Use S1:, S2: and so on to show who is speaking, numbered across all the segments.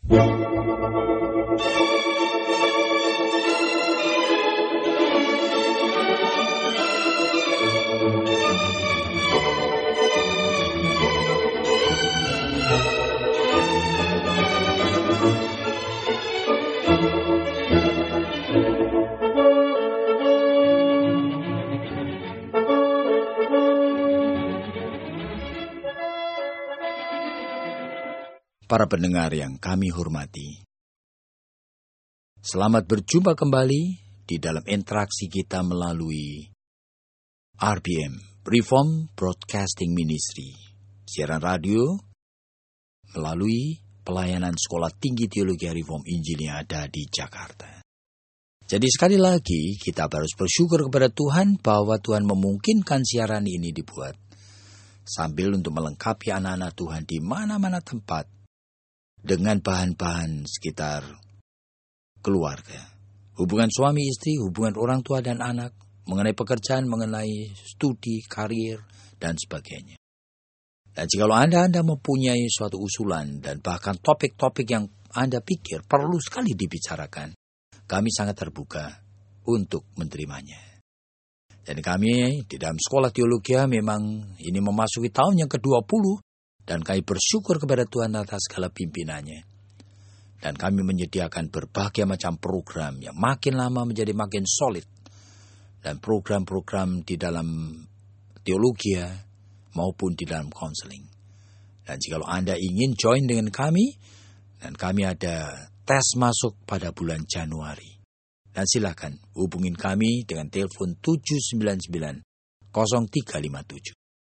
S1: Para pendengar yang kami hormati, selamat berjumpa kembali di dalam interaksi kita melalui RBM, Reform Broadcasting Ministry, siaran radio melalui pelayanan Sekolah Tinggi Teologi Reform Injil yang ada di Jakarta. Jadi sekali lagi kita harus bersyukur kepada Tuhan bahwa Tuhan memungkinkan siaran ini dibuat sambil untuk melengkapi anak-anak Tuhan di mana-mana tempat dengan bahan-bahan sekitar keluarga. Hubungan suami istri, hubungan orang tua dan anak, mengenai pekerjaan, mengenai studi, karir, dan sebagainya. Dan jika Anda mempunyai suatu usulan dan bahkan topik-topik yang Anda pikir perlu sekali dibicarakan, kami sangat terbuka untuk menerimanya. Dan kami di dalam sekolah teologi memang ini memasuki tahun yang ke-20, dan kami bersyukur kepada Tuhan atas segala pimpinannya. Dan kami menyediakan berbagai macam program yang makin lama menjadi makin solid. Dan program-program di dalam teologi maupun di dalam konseling. Dan jika Anda ingin join dengan kami, dan kami ada tes masuk pada bulan Januari. Dan silakan hubungin kami dengan telepon 799 0357.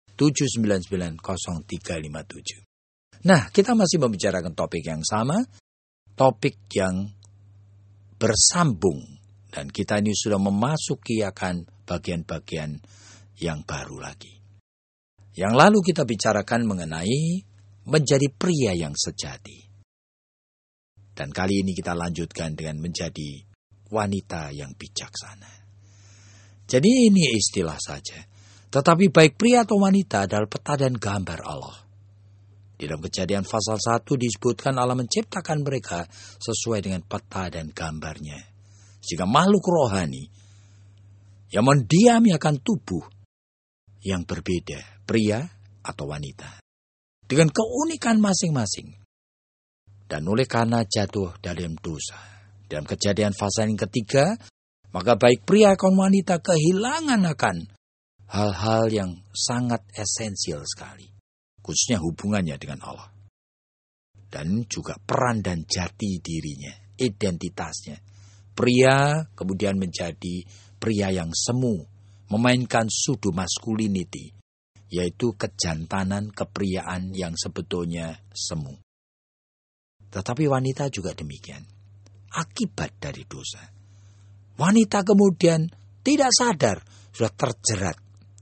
S1: 799-0357. Nah, kita masih membicarakan topik yang sama, topik yang bersambung, dan kita ini sudah memasuki akan bagian-bagian yang baru lagi. Yang lalu kita bicarakan mengenai menjadi pria yang sejati. Dan kali ini kita lanjutkan dengan menjadi wanita yang bijaksana. Jadi ini istilah saja. Tetapi baik pria atau wanita adalah peta dan gambar Allah. Di dalam Kejadian pasal 1 disebutkan Allah menciptakan mereka sesuai dengan peta dan gambarnya. Jika makhluk rohani yang mendiami akan tubuh yang berbeda, pria atau wanita, dengan keunikan masing-masing. Dan oleh karena jatuh dalam dosa, dalam Kejadian pasal yang ketiga, maka baik pria atau wanita kehilangan akan hal-hal yang sangat esensial sekali, khususnya hubungannya dengan Allah. Dan juga peran dan jati dirinya, identitasnya. Pria kemudian menjadi pria yang semu, memainkan pseudo masculinity, yaitu kejantanan, kepriaan yang sebetulnya semu. Tetapi wanita juga demikian, akibat dari dosa. Wanita kemudian tidak sadar, sudah terjerat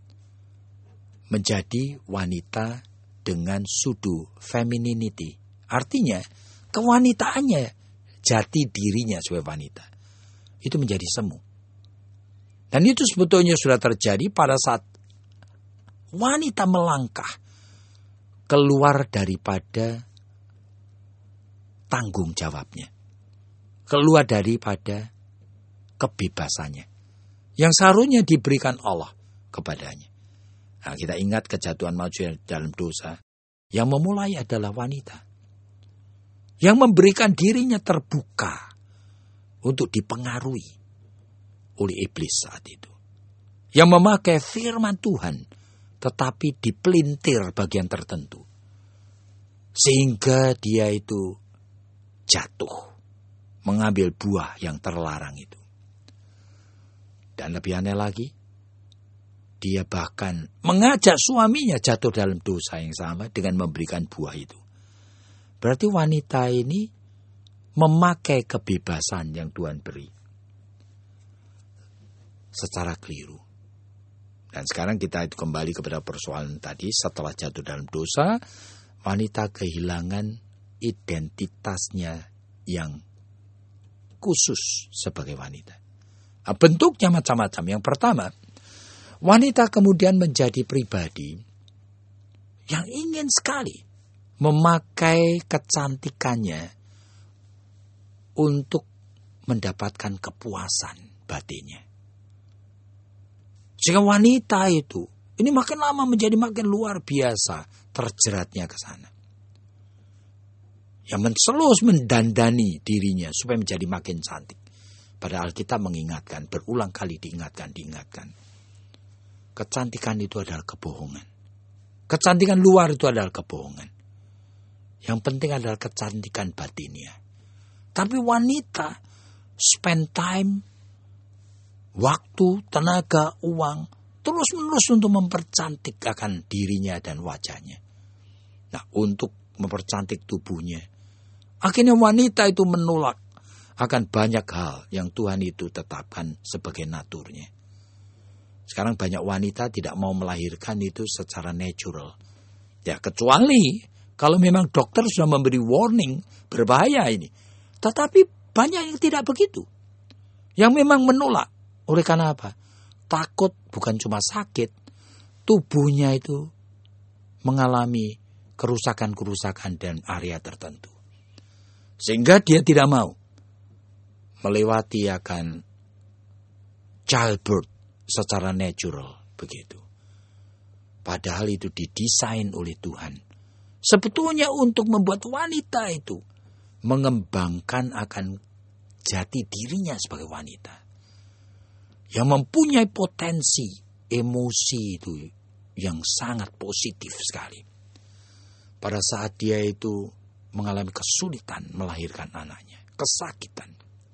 S1: menjadi wanita dengan pseudo femininity. Artinya, kewanitaannya, jati dirinya sebagai wanita, itu menjadi semu. Dan itu sebetulnya sudah terjadi pada saat wanita melangkah keluar daripada tanggung jawabnya. Keluar daripada kebebasannya yang seharusnya diberikan Allah kepadanya. Nah, kita ingat kejatuhan manusia dalam dosa. Yang memulai adalah wanita. Yang memberikan dirinya terbuka untuk dipengaruhi oleh iblis saat itu. Yang memakai firman Tuhan, tetapi dipelintir bagian tertentu. Sehingga dia itu jatuh, mengambil buah yang terlarang itu. Dan lebih aneh lagi, dia bahkan mengajak suaminya jatuh dalam dosa yang sama dengan memberikan buah itu. Berarti wanita ini memakai kebebasan yang Tuhan beri secara keliru. Dan sekarang kita itu kembali kepada persoalan tadi, setelah jatuh dalam dosa, wanita kehilangan identitasnya yang khusus sebagai wanita. Nah, bentuknya macam-macam. Yang pertama, wanita kemudian menjadi pribadi yang ingin sekali memakai kecantikannya untuk mendapatkan kepuasan batinnya. Sehingga wanita itu, ini makin lama menjadi makin luar biasa terjeratnya ke sana. Yang terus mendandani dirinya supaya menjadi makin cantik. Padahal kita mengingatkan, berulang kali diingatkan. Kecantikan itu adalah kebohongan. Kecantikan luar itu adalah kebohongan. Yang penting adalah kecantikan batinnya. Tapi wanita spend time, waktu, tenaga, uang, terus-menerus untuk mempercantik akan dirinya dan wajahnya. Nah, untuk mempercantik tubuhnya, akhirnya wanita itu menolak akan banyak hal yang Tuhan itu tetapkan sebagai naturnya. Sekarang banyak wanita tidak mau melahirkan itu secara natural. Ya, kecuali kalau memang dokter sudah memberi warning, berbahaya ini. Tetapi banyak yang tidak begitu. Yang memang menolak. Oleh karena apa? Takut bukan cuma sakit, tubuhnya itu mengalami kerusakan-kerusakan dan area tertentu. Sehingga dia tidak mau melewati akan childbirth secara natural begitu. Padahal itu didesain oleh Tuhan. Sebetulnya untuk membuat wanita itu mengembangkan akan jati dirinya sebagai wanita. Yang mempunyai potensi emosi itu yang sangat positif sekali. Pada saat dia itu mengalami kesulitan melahirkan anaknya, kesakitan,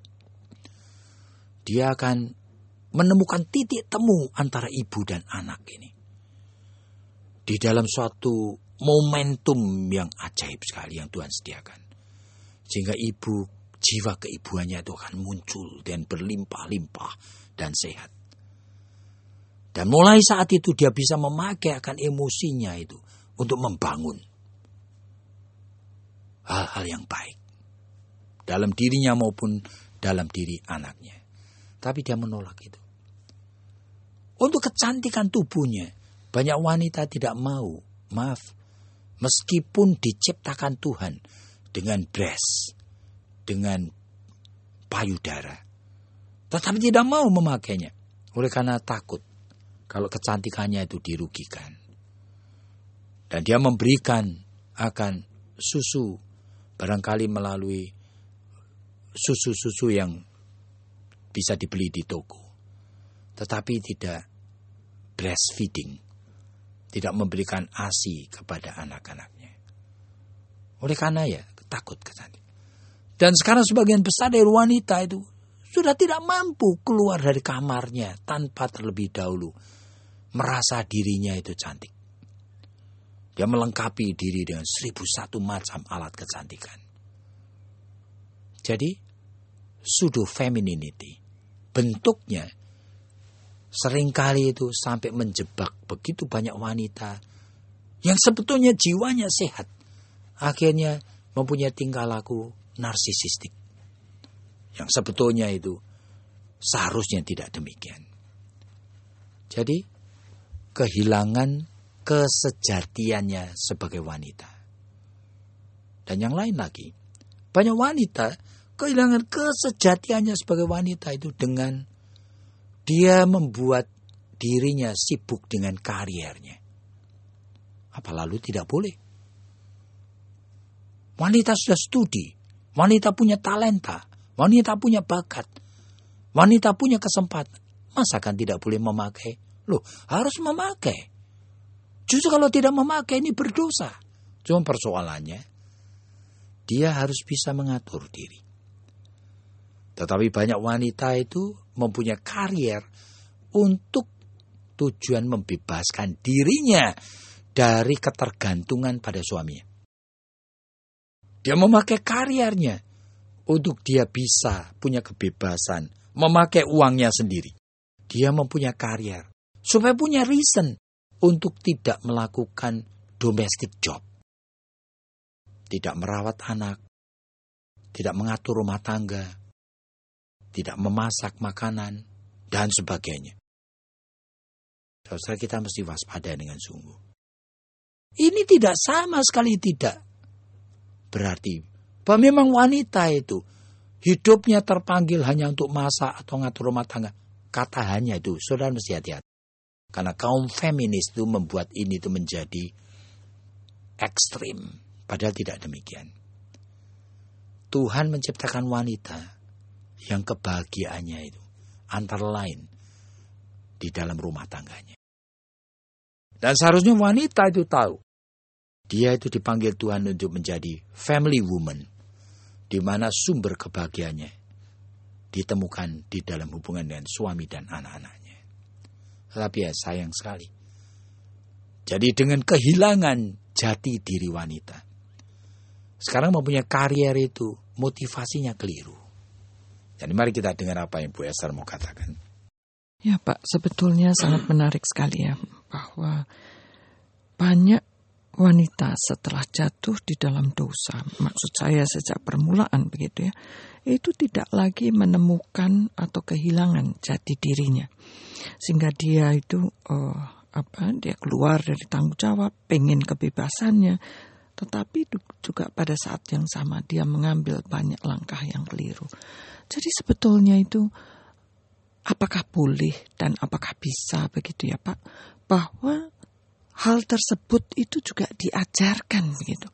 S1: dia akan menemukan titik temu antara ibu dan anak ini. Di dalam suatu momentum yang ajaib sekali yang Tuhan sediakan. Sehingga jiwa keibuannya itu akan muncul dan berlimpah-limpah dan sehat. Dan mulai saat itu dia bisa memakai akan emosinya itu untuk membangun hal-hal yang baik. Dalam dirinya maupun dalam diri anaknya. Tapi dia menolak itu. Untuk kecantikan tubuhnya, banyak wanita tidak mau. Meskipun diciptakan Tuhan dengan breast, dengan payudara, tetapi tidak mau memakainya. Oleh karena takut kalau kecantikannya itu dirugikan. Dan dia memberikan akan susu, barangkali melalui susu-susu yang bisa dibeli di toko. Tetapi tidak breastfeeding. Tidak memberikan ASI kepada anak-anaknya. Oleh karena takut kecantikan. Dan sekarang sebagian besar dari wanita itu sudah tidak mampu keluar dari kamarnya tanpa terlebih dahulu merasa dirinya itu cantik. Dia melengkapi diri dengan 1001 macam alat kecantikan. Jadi, pseudo femininity, bentuknya seringkali itu sampai menjebak begitu banyak wanita yang sebetulnya jiwanya sehat. Akhirnya mempunyai tingkah laku narsisistik. Yang sebetulnya itu seharusnya tidak demikian. Jadi kehilangan kesejatiannya sebagai wanita. Dan yang lain lagi, banyak wanita kehilangan kesejatiannya sebagai wanita itu dengan dia membuat dirinya sibuk dengan kariernya. Apa lalu tidak boleh? Wanita sudah studi, wanita punya talenta, wanita punya bakat, wanita punya kesempatan. Masa kan tidak boleh memakai? Loh, harus memakai. Justru kalau tidak memakai ini berdosa. Cuma persoalannya, dia harus bisa mengatur diri. Tetapi banyak wanita itu mempunyai karier untuk tujuan membebaskan dirinya dari ketergantungan pada suaminya. Dia memakai kariernya untuk dia bisa punya kebebasan, memakai uangnya sendiri. Dia mempunyai karier supaya punya reason untuk tidak melakukan domestic job. Tidak merawat anak, tidak mengatur rumah tangga, tidak memasak makanan, dan sebagainya. Saudara, kita mesti waspada dengan sungguh. Ini sama sekali tidak berarti bahwa memang wanita itu hidupnya terpanggil hanya untuk masak atau ngatur rumah tangga. Kata hanya itu, saudara mesti hati-hati. Karena kaum feminis itu membuat ini itu menjadi ekstrim. Padahal tidak demikian. Tuhan menciptakan wanita yang kebahagiaannya itu antara lain di dalam rumah tangganya. Dan seharusnya wanita itu tahu. Dia itu dipanggil Tuhan untuk menjadi family woman. Di mana sumber kebahagiaannya ditemukan di dalam hubungan dengan suami dan anak-anaknya. Tetapi ya sayang sekali. Jadi dengan kehilangan jati diri wanita. Sekarang mempunyai karier itu motivasinya keliru. Jadi mari kita dengar apa yang Bu Esther mau katakan.
S2: Ya Pak, sebetulnya sangat menarik sekali ya. Bahwa banyak wanita setelah jatuh di dalam dosa, maksud saya sejak permulaan begitu ya, itu tidak lagi menemukan atau kehilangan jati dirinya. Sehingga dia itu dia keluar dari tanggung jawab, pengen kebebasannya, tetapi juga pada saat yang sama dia mengambil banyak langkah yang keliru. Jadi sebetulnya itu apakah boleh dan apakah bisa begitu ya Pak, bahwa hal tersebut itu juga diajarkan begitu.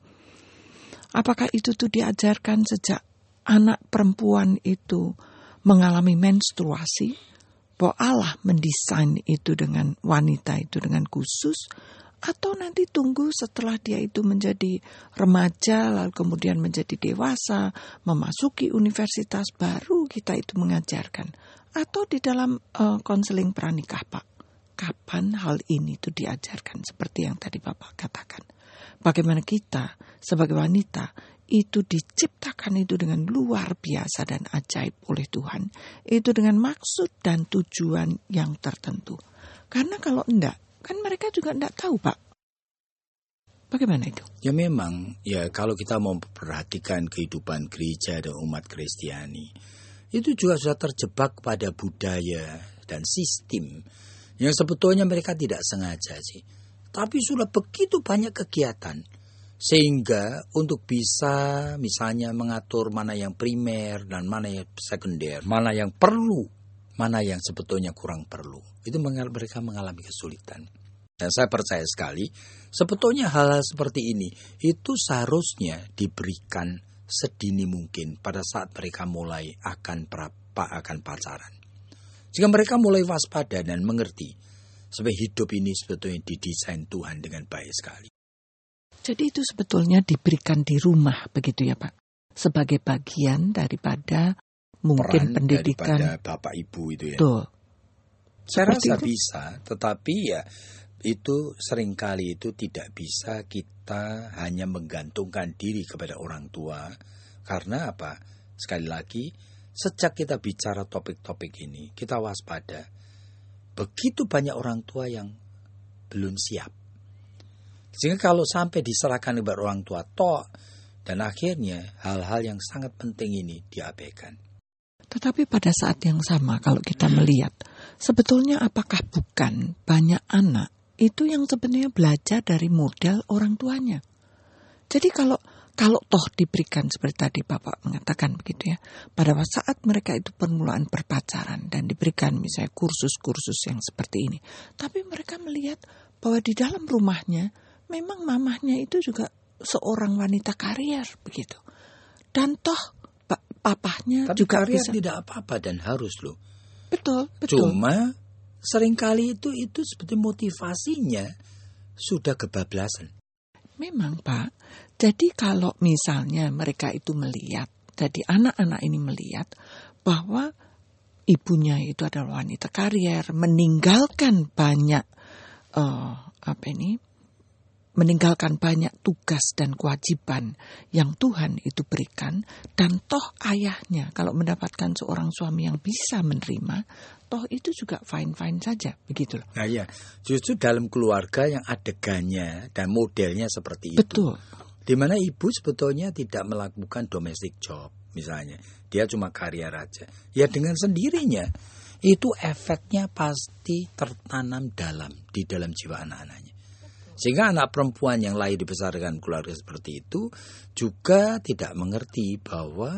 S2: Apakah itu tuh diajarkan sejak anak perempuan itu mengalami menstruasi, bahwa Allah mendesain itu dengan wanita itu dengan khusus, atau nanti tunggu setelah dia itu menjadi remaja, lalu kemudian menjadi dewasa, memasuki universitas, baru kita itu mengajarkan. Atau di dalam konseling pranikah Pak. Kapan hal ini itu diajarkan seperti yang tadi Bapak katakan. Bagaimana kita sebagai wanita itu diciptakan itu dengan luar biasa dan ajaib oleh Tuhan. Itu dengan maksud dan tujuan yang tertentu. Karena kalau enggak, kan mereka juga enggak tahu Pak. Bagaimana itu?
S1: Ya memang, ya kalau kita mau memperhatikan kehidupan gereja dan umat Kristiani, itu juga sudah terjebak pada budaya dan sistem yang sebetulnya mereka tidak sengaja sih. Tapi sudah begitu banyak kegiatan. Sehingga untuk bisa misalnya mengatur mana yang primer dan mana yang sekunder. Mana yang perlu, mana yang sebetulnya kurang perlu. Itu mereka mengalami kesulitan. Dan saya percaya sekali, sebetulnya hal-hal seperti ini itu seharusnya diberikan sedini mungkin pada saat mereka mulai akan pacaran. Jika mereka mulai waspada dan mengerti, sebab hidup ini sebetulnya didesain Tuhan dengan baik sekali.
S2: Jadi itu sebetulnya diberikan di rumah begitu ya Pak? Sebagai bagian daripada mungkin peran pendidikan.
S1: Daripada Bapak Ibu itu ya.
S2: Betul.
S1: Saya rasa bisa, tetapi ya itu seringkali itu tidak bisa kita hanya menggantungkan diri kepada orang tua. Karena apa? Sekali lagi, sejak kita bicara topik-topik ini, kita waspada. Begitu banyak orang tua yang belum siap. Sehingga kalau sampai diserahkan kepada orang tua dan akhirnya hal-hal yang sangat penting ini diabaikan.
S2: Tetapi pada saat yang sama kalau kita melihat, sebetulnya apakah bukan banyak anak itu yang sebenarnya belajar dari model orang tuanya. Jadi kalau toh diberikan seperti tadi Bapak mengatakan begitu ya, pada saat mereka itu permulaan berpacaran dan diberikan misalnya kursus-kursus yang seperti ini, tapi mereka melihat bahwa di dalam rumahnya memang mamahnya itu juga seorang wanita karier begitu, dan toh papahnya
S1: tapi
S2: juga
S1: karier
S2: bisa.
S1: Tidak apa-apa dan harus loh.
S2: Betul.
S1: Cuma seringkali itu seperti motivasinya sudah kebablasan.
S2: Memang Pak, jadi kalau misalnya mereka itu melihat, jadi anak-anak ini melihat bahwa ibunya itu adalah wanita karier, meninggalkan banyak meninggalkan banyak tugas dan kewajiban yang Tuhan itu berikan, dan toh ayahnya kalau mendapatkan seorang suami yang bisa menerima, toh itu juga fine-fine saja, begitu loh.
S1: Nah ya, justru dalam keluarga yang adegannya dan modelnya seperti itu.
S2: Betul.
S1: Di mana ibu sebetulnya tidak melakukan domestic job misalnya. Dia cuma karier aja. Ya dengan sendirinya itu efeknya pasti tertanam di dalam jiwa anak-anaknya. Sehingga anak perempuan yang lahir dibesarkan keluarga seperti itu juga tidak mengerti bahwa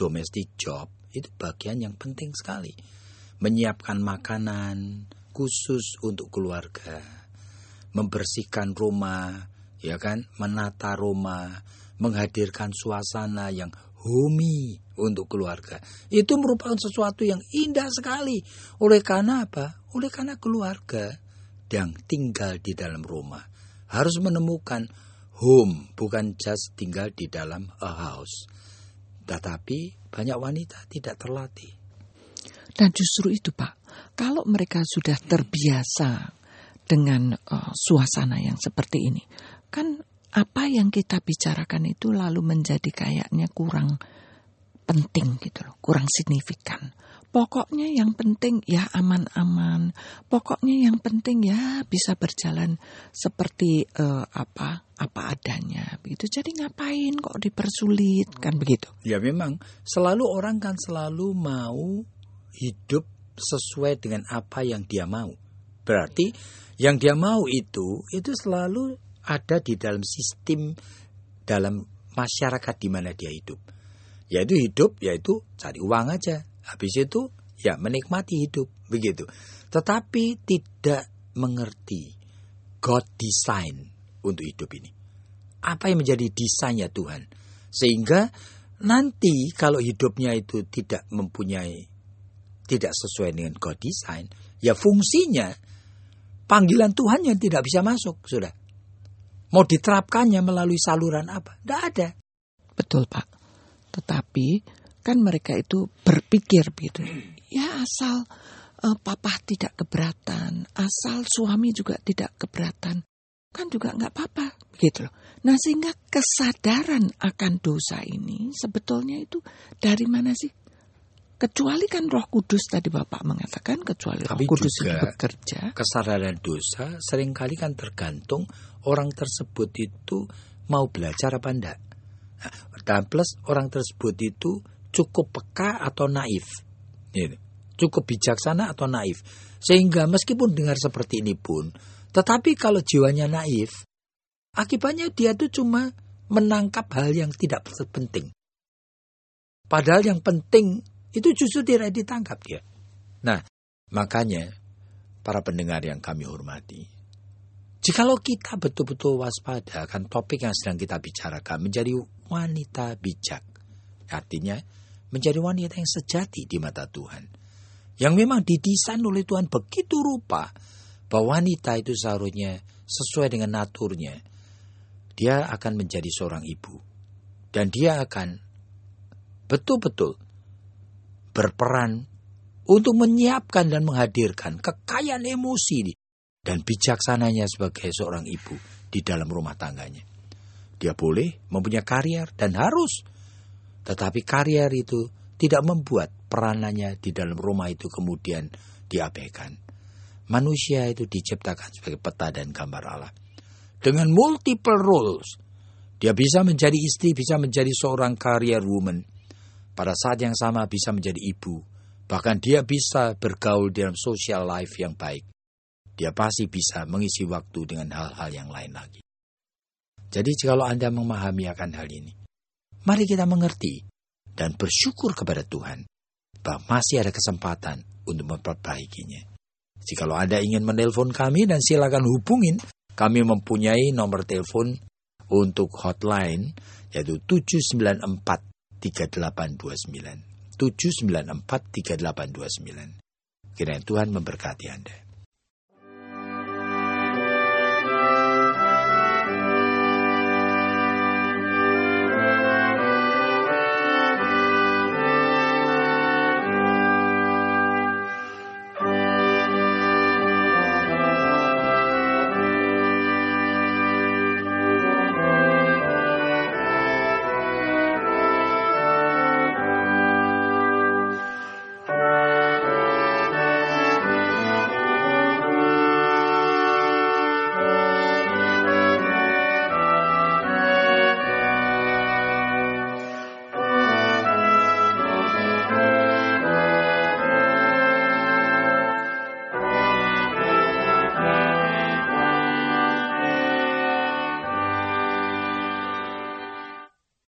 S1: domestic job itu bagian yang penting sekali. Menyiapkan makanan khusus untuk keluarga, membersihkan rumah, ya kan, menata rumah, menghadirkan suasana yang homey untuk keluarga. Itu merupakan sesuatu yang indah sekali. Oleh karena apa? Oleh karena keluarga yang tinggal di dalam rumah harus menemukan home, bukan just tinggal di dalam a house. Tetapi banyak wanita tidak terlatih.
S2: Dan justru itu Pak, kalau mereka sudah terbiasa dengan suasana yang seperti ini, kan apa yang kita bicarakan itu lalu menjadi kayaknya kurang penting gitu loh, kurang signifikan. Pokoknya yang penting ya aman-aman, pokoknya yang penting ya bisa berjalan seperti apa adanya begitu. Jadi ngapain kok dipersulit kan begitu?
S1: Ya memang selalu orang kan selalu mau hidup sesuai dengan apa yang dia mau. Berarti yang dia mau itu selalu ada di dalam sistem, dalam masyarakat di mana dia hidup. Yaitu cari uang aja. Habis itu ya menikmati hidup begitu. Tetapi tidak mengerti God design untuk hidup ini. Apa yang menjadi desainnya Tuhan? Sehingga nanti kalau hidupnya itu tidak sesuai dengan God design, ya fungsinya panggilan Tuhan yang tidak bisa masuk sudah. Mau diterapkannya melalui saluran apa? Tidak ada.
S2: Betul Pak. Tetapi kan mereka itu berpikir begitu. Ya asal papa tidak keberatan, asal suami juga tidak keberatan, kan juga nggak apa-apa begitu loh. Nah sehingga kesadaran akan dosa ini sebetulnya itu dari mana sih? Kecuali kan Roh Kudus tadi Bapak mengatakan, kecuali Roh Kudus itu bekerja.
S1: Kesadaran dosa seringkali kan tergantung orang tersebut itu mau belajar apa enggak. Dan plus orang tersebut itu cukup peka atau naif, cukup bijaksana atau naif. Sehingga meskipun dengar seperti ini pun, tetapi kalau jiwanya naif, akibatnya dia tuh cuma menangkap hal yang tidak penting. Padahal yang penting itu justru tidak ditangkap dia. Nah, makanya para pendengar yang kami hormati, jikalau kita betul-betul waspada akan topik yang sedang kita bicarakan, menjadi wanita bijak, artinya menjadi wanita yang sejati di mata Tuhan, yang memang didesain oleh Tuhan begitu rupa bahwa wanita itu seharusnya sesuai dengan naturnya. Dia akan menjadi seorang ibu dan dia akan betul-betul berperan untuk menyiapkan dan menghadirkan kekayaan emosi dan bijaksananya sebagai seorang ibu di dalam rumah tangganya. Dia boleh mempunyai karier dan harus, tetapi karier itu tidak membuat peranannya di dalam rumah itu kemudian diabaikan. Manusia itu diciptakan sebagai peta dan gambar Allah. Dengan multiple roles, dia bisa menjadi istri, bisa menjadi seorang career woman. Pada saat yang sama bisa menjadi ibu. Bahkan dia bisa bergaul dalam social life yang baik. Dia pasti bisa mengisi waktu dengan hal-hal yang lain lagi. Jadi kalau Anda memahami akan hal ini, mari kita mengerti dan bersyukur kepada Tuhan bahwa masih ada kesempatan untuk memperbaikinya. Jikalau Anda ingin menelpon kami dan silakan hubungin, kami mempunyai nomor telepon untuk hotline yaitu 794-3829. 794-3829. Kiranya Tuhan memberkati Anda.